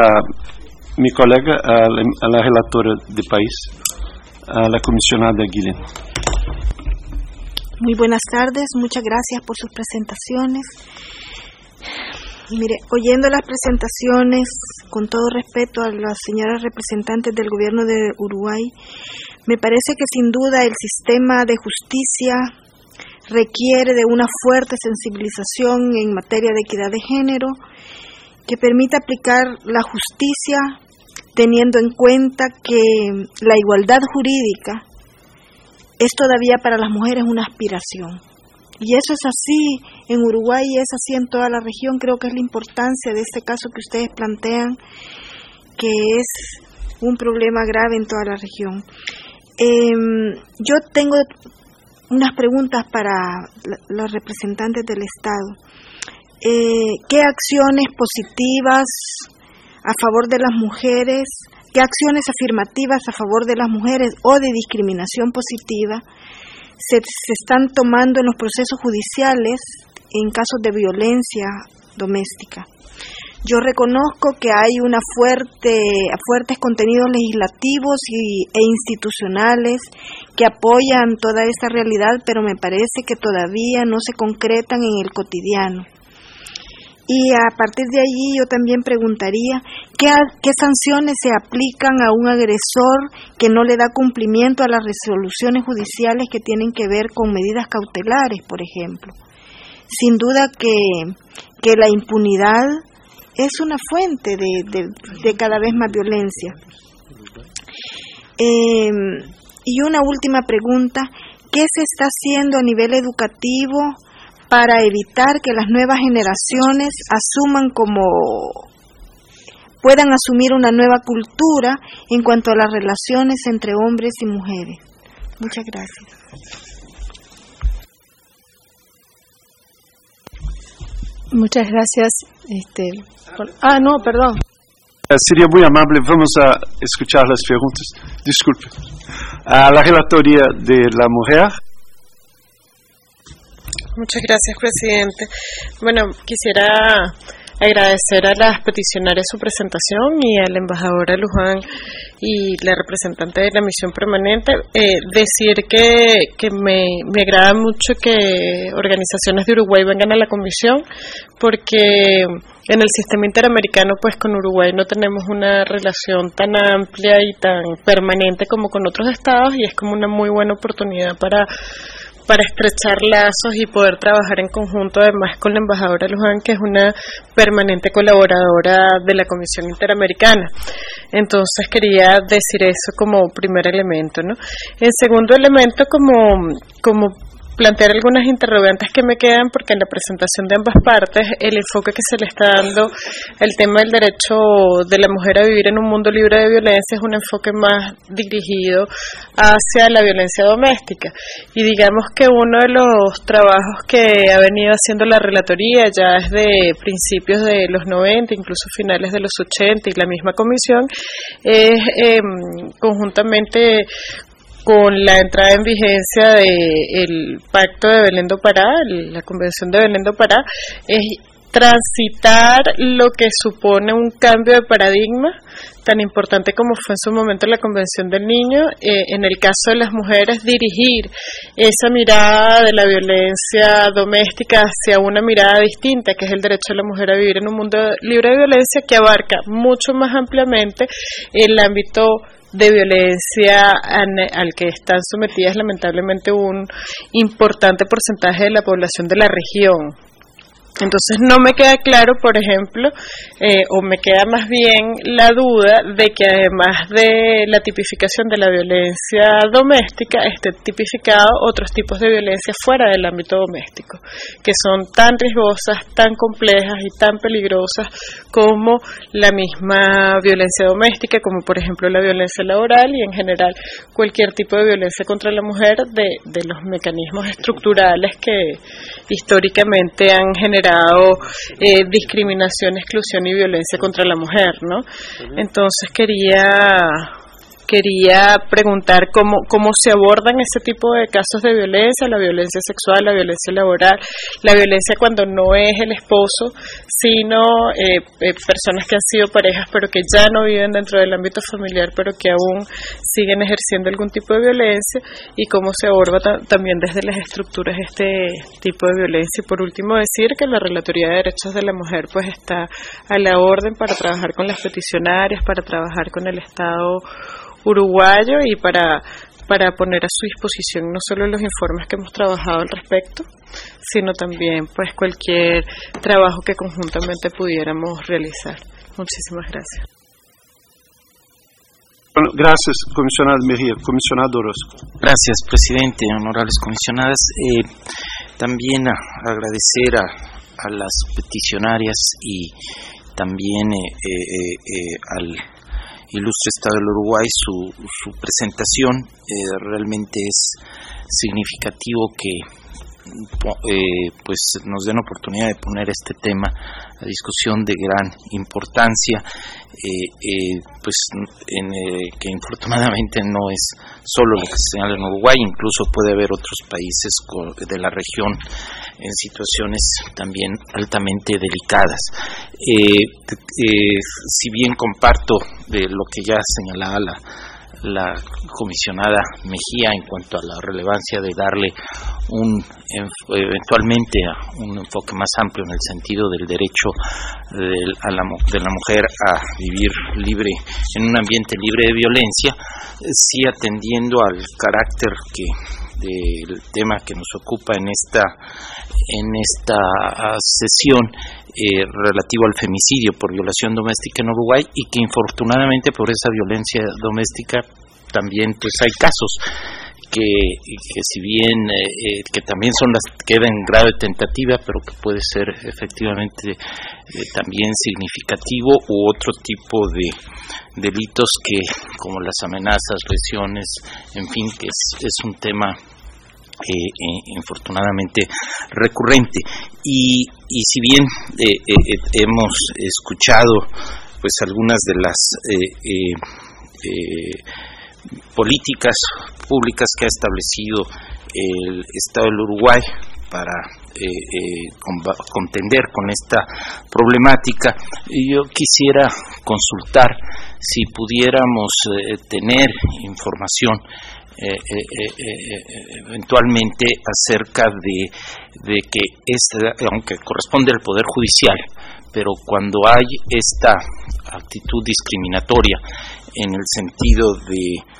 mi colega, a la, a la relatora de país, a la comisionada Guilén. Muy buenas tardes, muchas gracias por sus presentaciones. Mire, oyendo las presentaciones, con todo respeto a las señoras representantes del gobierno de Uruguay, me parece que sin duda el sistema de justicia requiere de una fuerte sensibilización en materia de equidad de género, que permita aplicar la justicia teniendo en cuenta que la igualdad jurídica es todavía para las mujeres una aspiración. Y eso es así en Uruguay y es así en toda la región. Creo que es la importancia de este caso que ustedes plantean, que es un problema grave en toda la región. Eh, yo tengo unas preguntas para los representantes del Estado. Eh, ¿Qué acciones positivas a favor de las mujeres, qué acciones afirmativas a favor de las mujeres o de discriminación positiva Se, se están tomando en los procesos judiciales en casos de violencia doméstica? Yo reconozco que hay una fuerte, fuertes contenidos legislativos y, e institucionales que apoyan toda esta realidad, pero me parece que todavía no se concretan en el cotidiano. Y a partir de allí yo también preguntaría, ¿qué, qué sanciones se aplican a un agresor que no le da cumplimiento a las resoluciones judiciales que tienen que ver con medidas cautelares, por ejemplo? Sin duda que, que la impunidad es una fuente de, de, de cada vez más violencia. Eh, y una última pregunta, ¿qué se está haciendo a nivel educativo para evitar que las nuevas generaciones asuman como, puedan asumir una nueva cultura en cuanto a las relaciones entre hombres y mujeres? Muchas gracias. Muchas gracias. Este, por, ah, no, perdón. Seria muito amável, vamos a escuchar as perguntas. Desculpe. A la relatoria de la mujer. Muchas gracias, presidente. Bueno, quisiera agradecer a las peticionarias su presentación y a la embajadora Luján y la representante de la misión permanente. Eh, decir que, que me, me agrada mucho que organizaciones de Uruguay vengan a la comisión, porque en el sistema interamericano pues con Uruguay no tenemos una relación tan amplia y tan permanente como con otros estados, y es como una muy buena oportunidad para para estrechar lazos y poder trabajar en conjunto, además con la embajadora Luján, que es una permanente colaboradora de la Comisión Interamericana. Entonces quería decir eso como primer elemento, ¿no? En segundo elemento, como como plantear algunas interrogantes que me quedan, porque en la presentación de ambas partes el enfoque que se le está dando el tema del derecho de la mujer a vivir en un mundo libre de violencia es un enfoque más dirigido hacia la violencia doméstica, y digamos que uno de los trabajos que ha venido haciendo la relatoría ya desde principios de los noventa, incluso finales de los ochenta, y la misma comisión es eh, conjuntamente con la entrada en vigencia del Pacto de Belén do Pará, la Convención de Belén do Pará, es transitar lo que supone un cambio de paradigma tan importante como fue en su momento la Convención del Niño, eh, en el caso de las mujeres, dirigir esa mirada de la violencia doméstica hacia una mirada distinta, que es el derecho de la mujer a vivir en un mundo libre de violencia, que abarca mucho más ampliamente el ámbito de violencia al que están sometidas lamentablemente un importante porcentaje de la población de la región. Entonces no me queda claro, por ejemplo, eh, o me queda más bien la duda de que además de la tipificación de la violencia doméstica, esté tipificado otros tipos de violencia fuera del ámbito doméstico, que son tan riesgosas, tan complejas y tan peligrosas como la misma violencia doméstica, como por ejemplo la violencia laboral y en general cualquier tipo de violencia contra la mujer, de, de los mecanismos estructurales que históricamente han generado Eh, discriminación, exclusión y violencia contra la mujer, ¿no? Entonces quería quería preguntar cómo, cómo se abordan este tipo de casos de violencia, la violencia sexual, la violencia laboral, la violencia cuando no es el esposo, sino eh, eh, personas que han sido parejas pero que ya no viven dentro del ámbito familiar pero que aún siguen ejerciendo algún tipo de violencia, y cómo se aborda ta- también desde las estructuras este tipo de violencia. Y por último decir que la Relatoría de Derechos de la Mujer pues está a la orden para trabajar con las peticionarias, para trabajar con el Estado uruguayo y para, para poner a su disposición no solo los informes que hemos trabajado al respecto, sino también pues cualquier trabajo que conjuntamente pudiéramos realizar. Muchísimas gracias. Bueno, gracias, comisionado Mejía. Comisionado Orozco. Gracias, presidente, honorables comisionadas. Eh, también a, agradecer a, a las peticionarias y también eh, eh, eh, al Ilustre Estado del Uruguay su, su presentación. Eh, realmente es significativo que eh, pues nos den oportunidad de poner este tema a discusión de gran importancia, eh, eh, pues en, eh, que infortunadamente no es solo lo que se señala en Uruguay, incluso puede haber otros países de la región en situaciones también altamente delicadas. Eh, eh, si bien comparto de lo que ya señalaba la la comisionada Mejía en cuanto a la relevancia de darle un eventualmente un enfoque más amplio en el sentido del derecho de, a la, de la mujer a vivir libre en un ambiente libre de violencia, sí atendiendo al carácter que del tema que nos ocupa en esta en esta sesión eh, relativo al femicidio por violación doméstica en Uruguay, y que infortunadamente por esa violencia doméstica también pues hay casos que, que si bien eh, que también son las que quedan en grado de tentativa, pero que puede ser efectivamente eh, también significativo, u otro tipo de delitos que como las amenazas, lesiones, en fin, que es, es un tema Eh, eh, infortunadamente recurrente, y, y si bien eh, eh, hemos escuchado pues algunas de las eh, eh, eh, políticas públicas que ha establecido el Estado del Uruguay para eh, eh, contender con esta problemática, yo quisiera consultar si pudiéramos eh, tener información Eh, eh, eh, eventualmente acerca de, de que esta, aunque corresponde al Poder Judicial, pero cuando hay esta actitud discriminatoria en el sentido de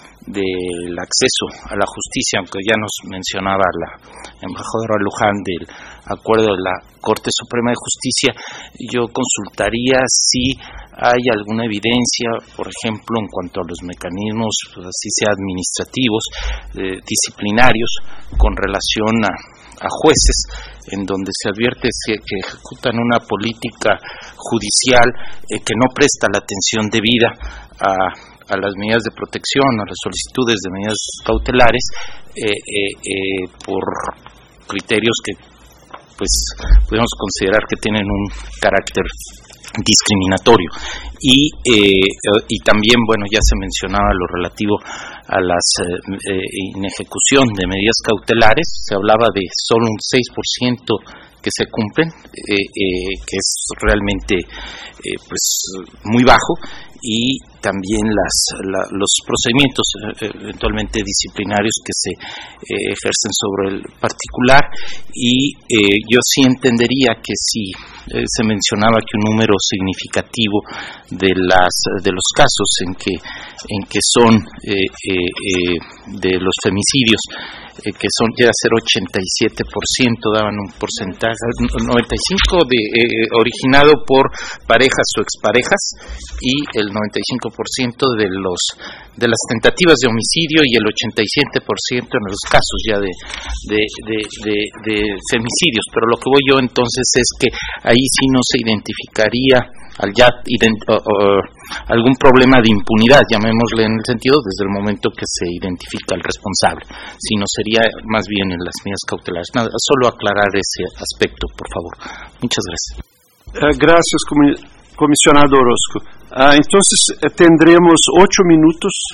del acceso a la justicia, aunque ya nos mencionaba la embajadora Luján del acuerdo de la Corte Suprema de Justicia, yo consultaría si hay alguna evidencia, por ejemplo, en cuanto a los mecanismos, pues así sea administrativos, eh, disciplinarios, con relación a, a jueces, en donde se advierte que, que ejecutan una política judicial eh, que no presta la atención debida a a las medidas de protección, a las solicitudes de medidas cautelares, eh, eh, eh, por criterios que pues podemos considerar que tienen un carácter discriminatorio. Y eh, y también, bueno, ya se mencionaba lo relativo a la eh, inejecución de medidas cautelares, se hablaba de solo un seis por ciento que se cumplen, eh, eh, que es realmente eh, pues muy bajo, y también las, la, los procedimientos eh, eventualmente disciplinarios que se eh, ejercen sobre el particular. Y eh, yo sí entendería que si eh, se mencionaba que un número significativo de las de los casos en que en que son eh, eh, eh, de los femicidios eh, que son ya ser ochenta y siete por ciento, daban un porcentaje noventa y cinco por ciento de eh, originado por parejas o exparejas, y el noventa y cinco por ciento de los de las tentativas de homicidio, y el ochenta y siete por ciento en los casos ya de de, de, de, de femicidios. Pero lo que voy yo entonces es que ahí sí no se identificaría al ya ident, o, o, algún problema de impunidad, llamémosle, en el sentido desde el momento que se identifica al responsable, sino sería más bien en las medidas cautelares. Nada, solo aclarar ese aspecto, por favor. Muchas gracias. Uh, gracias, comisionado Orozco. Uh, entonces, tendremos ocho minutos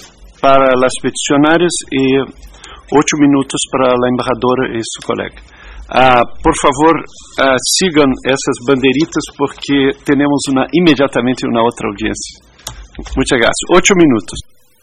para las peticionarias y ocho minutos para la embajadora y su colega. Uh, por favor, uh, sigan essas banderitas porque tenemos una, inmediatamente una otra audiencia. Muchas gracias. Ocho minutos.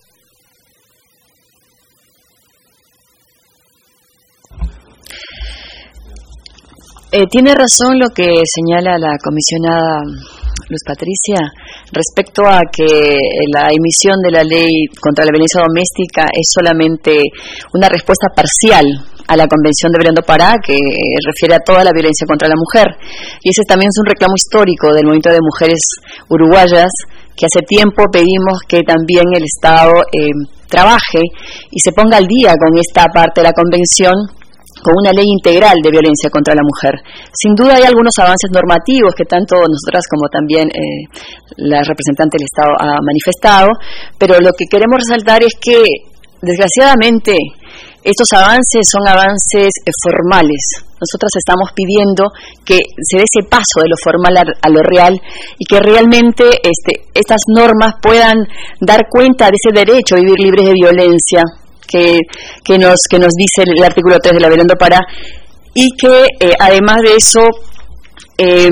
Eh, tiene razón lo que señala la comisionada Luz Patricia respecto a que la emisión de la ley contra la violencia doméstica es solamente una respuesta parcial a la Convención de Belén do Pará, que refiere a toda la violencia contra la mujer. Y ese también es un reclamo histórico del movimiento de mujeres uruguayas, que hace tiempo pedimos que también el Estado eh, trabaje y se ponga al día con esta parte de la Convención, con una ley integral de violencia contra la mujer. Sin duda hay algunos avances normativos que tanto nosotras como también eh, la representante del Estado ha manifestado, pero lo que queremos resaltar es que, desgraciadamente, estos avances son avances eh, formales. Nosotras estamos pidiendo que se dé ese paso de lo formal a, a lo real y que realmente este, estas normas puedan dar cuenta de ese derecho a vivir libres de violencia que, que, nos, que nos dice el artículo tres de la Belén do Pará, y que eh, además de eso eh,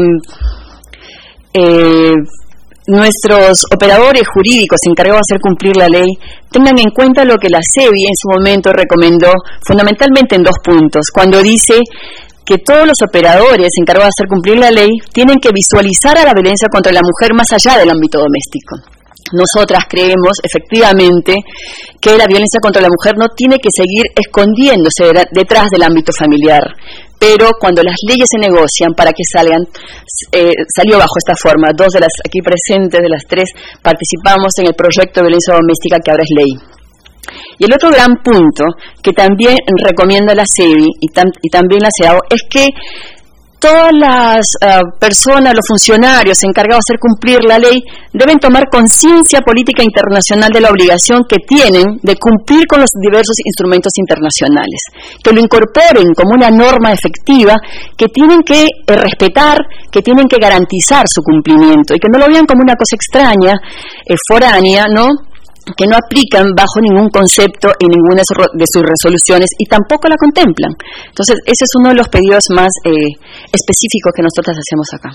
eh, nuestros operadores jurídicos encargados de hacer cumplir la ley tengan en cuenta lo que la SEBI en su momento recomendó, fundamentalmente en dos puntos, cuando dice que todos los operadores encargados de hacer cumplir la ley tienen que visualizar a la violencia contra la mujer más allá del ámbito doméstico. Nosotras creemos, efectivamente, que la violencia contra la mujer no tiene que seguir escondiéndose detrás del ámbito familiar, pero cuando las leyes se negocian para que salgan, eh, salió bajo esta forma. Dos de las aquí presentes, de las tres, participamos en el proyecto de violencia doméstica que ahora es ley. Y el otro gran punto que también recomienda la SEBI y, tam, y también la SEAO es que todas las uh, personas, los funcionarios encargados de hacer cumplir la ley deben tomar conciencia política internacional de la obligación que tienen de cumplir con los diversos instrumentos internacionales, que lo incorporen como una norma efectiva, que tienen que eh, respetar, que tienen que garantizar su cumplimiento y que no lo vean como una cosa extraña, eh, foránea, ¿no?, que no aplican bajo ningún concepto en ninguna de sus resoluciones y tampoco la contemplan. Entonces, ese es uno de los pedidos más eh, específicos que nosotros hacemos acá.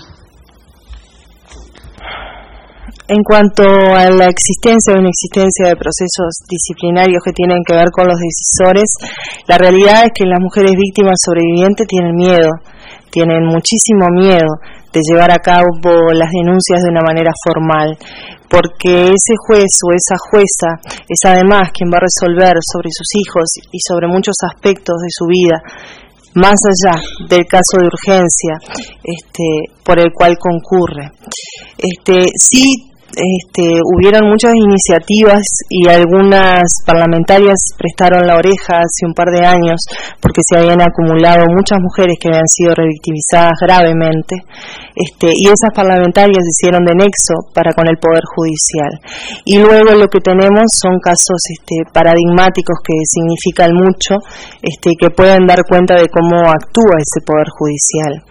En cuanto a la existencia o inexistencia de procesos disciplinarios que tienen que ver con los decisores, la realidad es que las mujeres víctimas sobrevivientes tienen miedo, tienen muchísimo miedo de llevar a cabo las denuncias de una manera formal, porque ese juez o esa jueza es además quien va a resolver sobre sus hijos y sobre muchos aspectos de su vida, más allá del caso de urgencia este, por el cual concurre. Este, sí, Este, hubieron muchas iniciativas y algunas parlamentarias prestaron la oreja hace un par de años porque se habían acumulado muchas mujeres que habían sido revictimizadas gravemente, este, y esas parlamentarias hicieron de nexo para con el Poder Judicial. Y luego lo que tenemos son casos este, paradigmáticos que significan mucho, este, que pueden dar cuenta de cómo actúa ese Poder Judicial.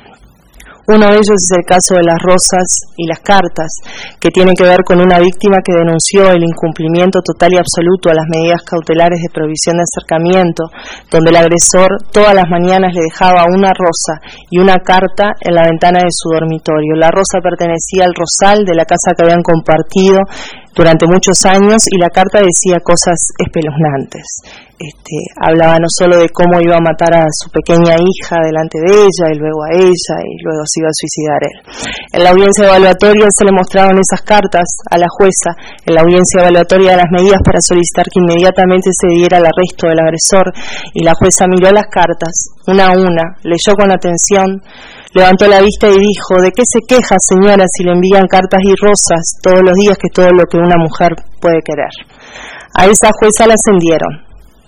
Uno de ellos es el caso de las rosas y las cartas, que tiene que ver con una víctima que denunció el incumplimiento total y absoluto a las medidas cautelares de prohibición de acercamiento, donde el agresor todas las mañanas le dejaba una rosa y una carta en la ventana de su dormitorio. La rosa pertenecía al rosal de la casa que habían compartido durante muchos años y la carta decía cosas espeluznantes. Este, hablaba no solo de cómo iba a matar a su pequeña hija delante de ella y luego a ella y luego se iba a suicidar él. En la audiencia evaluatoria se le mostraron esas cartas a la jueza, en la audiencia evaluatoria de las medidas para solicitar que inmediatamente se diera el arresto del agresor, y la jueza miró las cartas una a una, leyó con atención, levantó la vista y dijo: ¿de qué se queja, señora, si le envían cartas y rosas todos los días, que es todo lo que una mujer puede querer? A esa jueza la ascendieron.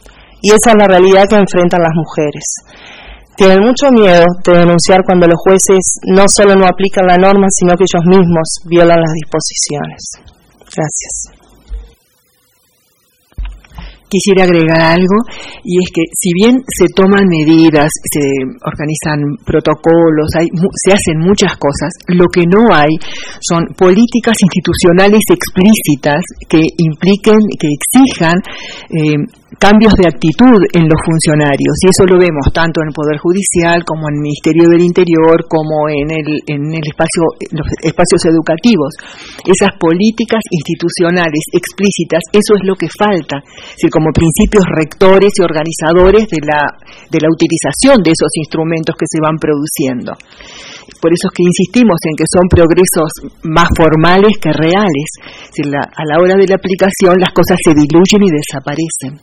Y esa es la realidad que enfrentan las mujeres. Tienen mucho miedo de denunciar cuando los jueces no solo no aplican la norma, sino que ellos mismos violan las disposiciones. Gracias. quisiera agregar algo, y es que si bien se toman medidas, se organizan protocolos, hay, se hacen muchas cosas, lo que no hay son políticas institucionales explícitas que impliquen, que exijan eh, cambios de actitud en los funcionarios, y eso lo vemos tanto en el Poder Judicial como en el Ministerio del Interior, como en el, en el espacio, en los espacios educativos. Esas políticas institucionales explícitas, eso es lo que falta, es decir, como principios rectores y organizadores de la, de la utilización de esos instrumentos que se van produciendo. Por eso es que insistimos en que son progresos más formales que reales. Es decir, la, a la hora de la aplicación las cosas se diluyen y desaparecen.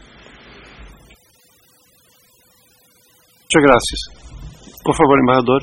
Muchas gracias. Por favor, embajador.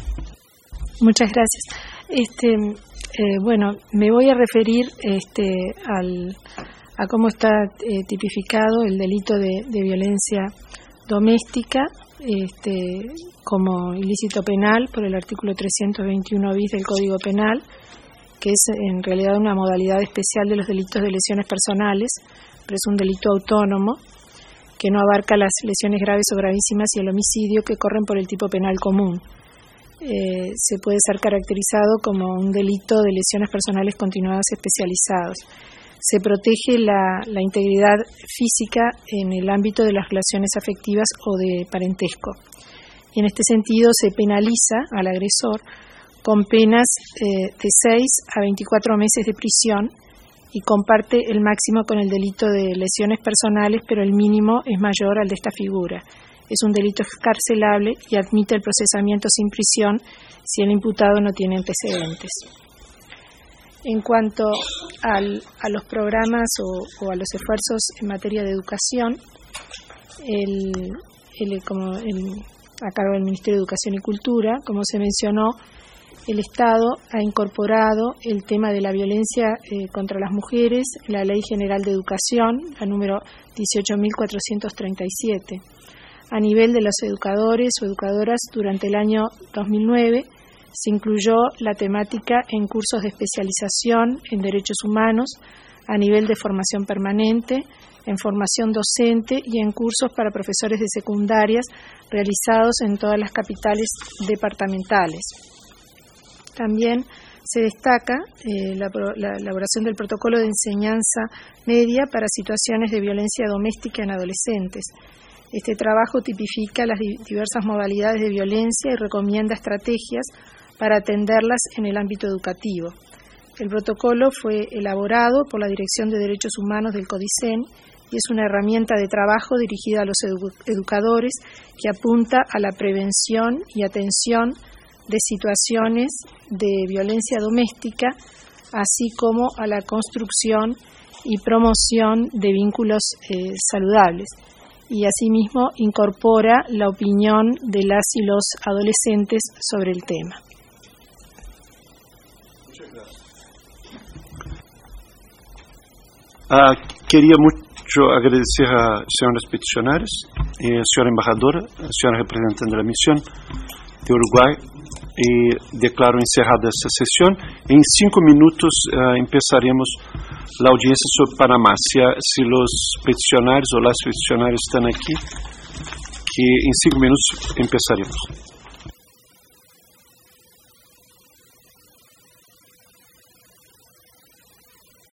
Muchas gracias. Este, eh, bueno, me voy a referir este, al, a cómo está eh, tipificado el delito de, de violencia doméstica este, como ilícito penal por el artículo trescientos veintiuno bis del Código Penal, que es en realidad una modalidad especial de los delitos de lesiones personales, pero es un delito autónomo que no abarca las lesiones graves o gravísimas y el homicidio, que corren por el tipo penal común. Eh, se puede ser caracterizado como un delito de lesiones personales continuadas especializados. Se protege la, la integridad física en el ámbito de las relaciones afectivas o de parentesco. Y en este sentido se penaliza al agresor con penas eh, de seis a veinticuatro meses de prisión, y comparte el máximo con el delito de lesiones personales, pero el mínimo es mayor al de esta figura. Es un delito excarcelable y admite el procesamiento sin prisión si el imputado no tiene antecedentes. En cuanto al, a los programas o, o a los esfuerzos en materia de educación, el, el, como el, a cargo del Ministerio de Educación y Cultura, como se mencionó, el Estado ha incorporado el tema de la violencia eh, contra las mujeres, la Ley General de Educación, la número dieciocho mil cuatrocientos treinta y siete. A nivel de los educadores o educadoras, durante el año dos mil nueve se incluyó la temática en cursos de especialización en derechos humanos, a nivel de formación permanente, en formación docente y en cursos para profesores de secundarias realizados en todas las capitales departamentales. También se destaca eh, la, la elaboración del protocolo de enseñanza media para situaciones de violencia doméstica en adolescentes. Este trabajo tipifica las diversas modalidades de violencia y recomienda estrategias para atenderlas en el ámbito educativo. El protocolo fue elaborado por la Dirección de Derechos Humanos del CODICEN y es una herramienta de trabajo dirigida a los edu- educadores que apunta a la prevención y atención de situaciones de violencia doméstica, así como a la construcción y promoción de vínculos eh, saludables. Y asimismo incorpora la opinión de las y los adolescentes sobre el tema. Muchas gracias. Ah, quería mucho agradecer a señoras peticionarias, eh, señora embajadora, señora representante de la misión de Uruguay, e declaro encerrada essa sessão. Em cinco minutos uh, empezaremos a audiência sobre Panamá. Se, se os peticionários ou as peticionárias estão aqui, que em cinco minutos empezaremos.